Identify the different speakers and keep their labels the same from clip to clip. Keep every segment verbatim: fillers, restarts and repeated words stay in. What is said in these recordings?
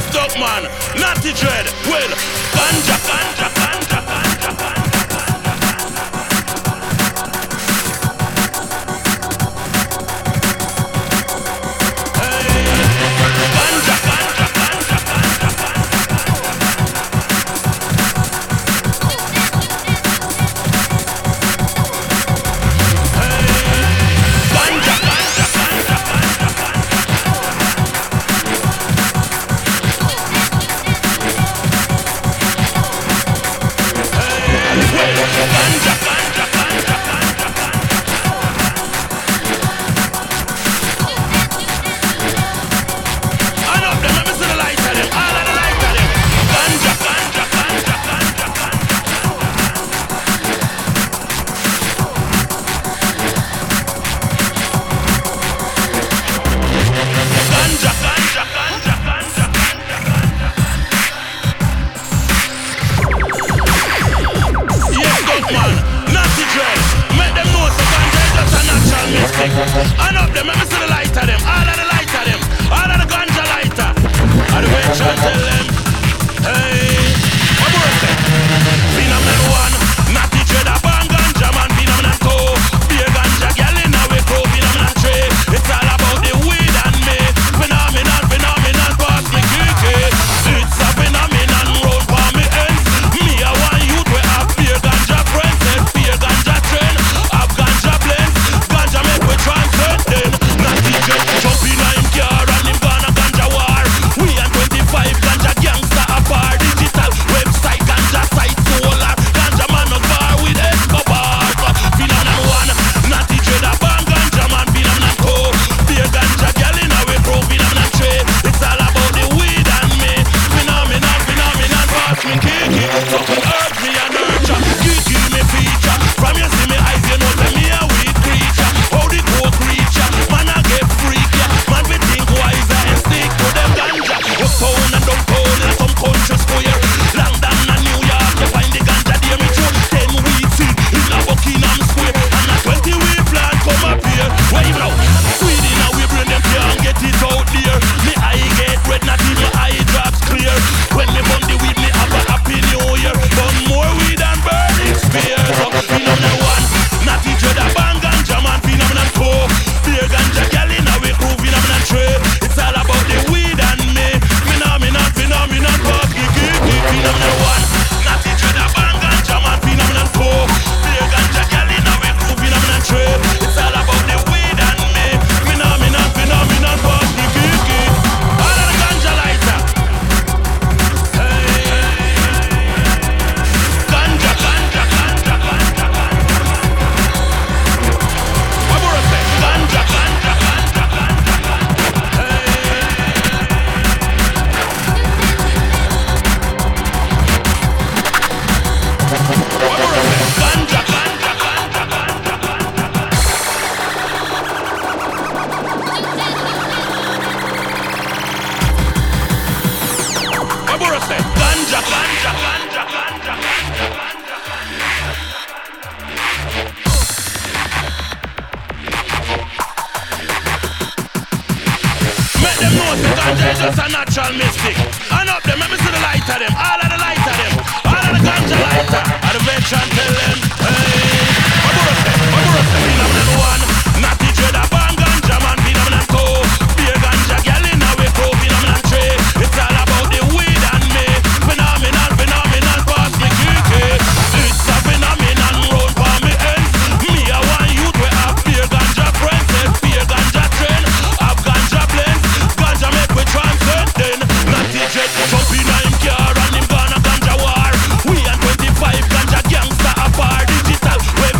Speaker 1: Duckman, Natty Dread, well, ganja, ganja, ganja, ganja, ganja. And up them, let me see the light of them. All of the light of them. All of the ganja lighter. And the way try tell them, hey, what more say? Phenomenal one, Natty Dread, a bang ganja man. Phenomenal two, beer ganja, girl in a way crow. Phenomenal three, it's all about the weed and me. Phenomenal, phenomenal, pass me kiki. It's a phenomenal road for me ends. Me a one youth we have beer ganja friends. Said beer ganja trend, have ganja blends. Ganja make we transcending. Natty Dread jump in a him car and him gonna ganja war. We and twenty-five ganja gangsta apart. Digital website, ganja site, solar. Ganja man not far with Escobar. Phenomenal one, Natty Dread a bang ganja man. Phenomenal two, beer ganja girl in a way pro. Phenomenal three, it's all about the weed and me. Phenomenal, phenomenal, pass me kiki. Something hurt me and nurture. Kiki me feature. From you see me eyes you know say me a weed creature. How the coke creature, man I get freak yeah. Man we think wiser and stick to them ganja. Uptown and downtown in some country square. London and New York you find the ganja there me too. Ten weeds in in a Buckingham Square. And a twenty weed plant come up here. Wave now, sweet in a we bring them can't get it out there. Me eye get red, not in my eye drops clear. When me burn the weed me have a happy new year. Burn more weed and burning spear. So phenomenal one, Natty Dread a bang ganja man. Phenomenal two, beer ganja girl in a way crew. Phenomenal three, it's all about the weed and me. Phenomenal, phenomenal, fuck it, phenomenal one, Natty Dread a bang ganja man. Phenomenal two, beer ganja girl in a way crew. Phenomenal three, it's all about the weed and me. Phenomenal, phenomenal, fuck it, all of the ganja lighter. Hey, ganja, ganja, ganja, ganja, ganja. What more say? Ganja, ganja, ganja, ganja, ganja. Hey. What more say? Ganja, ganja, ganja, ganja, ganja. What more say? Ganja, ganja, ganja, ganja, ganja, ganja. Make them know say ganja is just a natural mystic. And up them, let me see the light of them. All of the light of them. All of the ganja lighter. And the veteran tell them, hey, what more say? What more say? Phenomenal one, Natty Dread a bang ganja man. Phenomenal two, beer ganja girl in a way crow. Phenomenal three, it's all about the weed and me. Phenomenal, phenomenal, pass me kiki. It's a phenomenal road for me ends. Me a one youth we have beer ganja friends. Said beer ganja trend, have ganja blends. Ganja make we transcending. Natty Dread jump in a him car and him gonna ganja war. We and twenty-five ganja gangsta apart. Digital web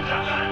Speaker 1: ganja.